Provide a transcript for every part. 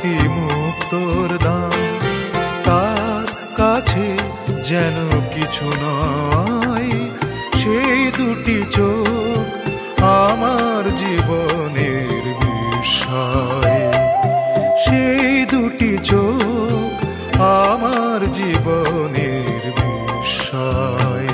হিরামতি মুক্তোর দাম, তার কাছে যেন কিছু নয় সেই দুটি চোখ আমার জীবনের বিষয়। সেই দুটি চোখ আমার জীবনের বিষয়।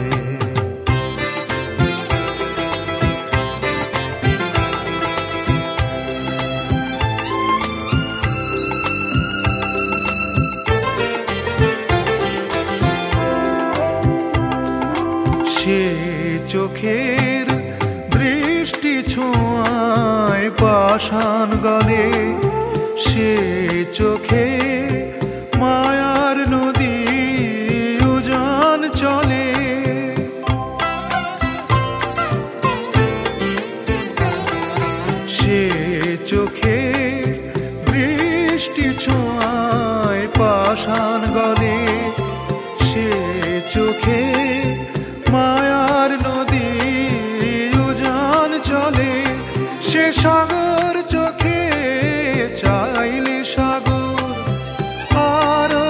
সে চোখের দৃষ্টি ছোঁয়ায় পাষাণ গলে, সে চোখে মায়ার নদী উজান চলে। সে চোখে দৃষ্টি ছোঁয়ায় পাষাণ গলে, সে চোখে মায়ার নদী উজান চলে। সে সাগর চোখে চাইলে সাগর আরো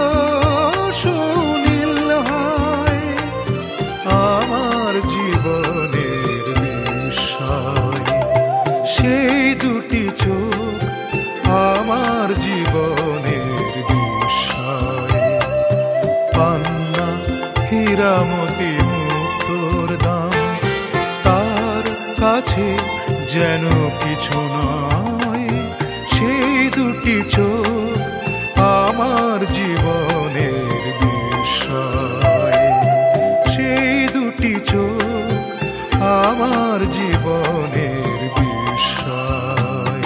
সুনীল হয়। আমার জীবনের বিষয় সেই দুটি চোখ আমার জীবনের বিষয়। পান্না হীরামতি মুক্তোর দাম, তার কাছে যেন কিছু নয় সেই দুটি চোখ আমার জীবনের বিষয়। সেই দুটি চোখ আমার জীবনের বিষয়।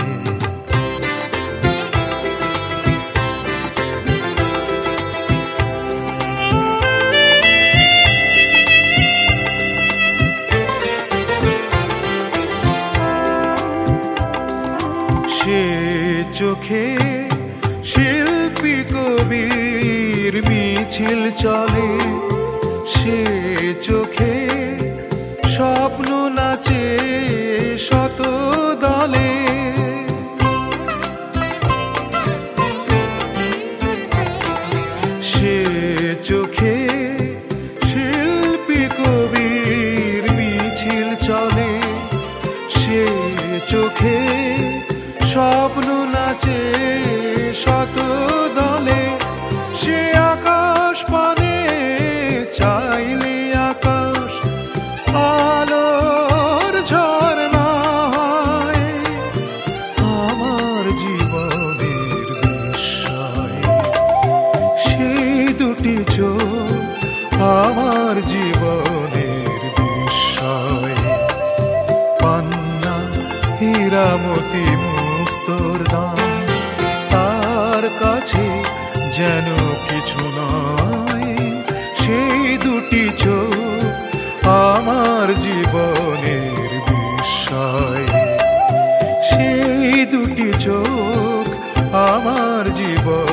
সে চোখে শিল্পী কবির মিছিল চলে, সে চোখে স্বপ্ন নাচে শত দলে। সে চোখে শিল্পী কবির মিছিল চলে, সে চোখে স্বপ্ন নাচে শত দলে। সে আকাশ পানে চাইলে আকাশ আলোর ঝরনা হয়। আমার জীবনের বিষয় সেই দুটি চোখ আমার জীবনের বিষয়। পান্না হীরামতি মুক্তোর দাম, তার কাছে যেন কিছু নয় সেই দুটি চোখ আমার জীবনের বিষয়। সেই দুটি চোখ আমার জীবন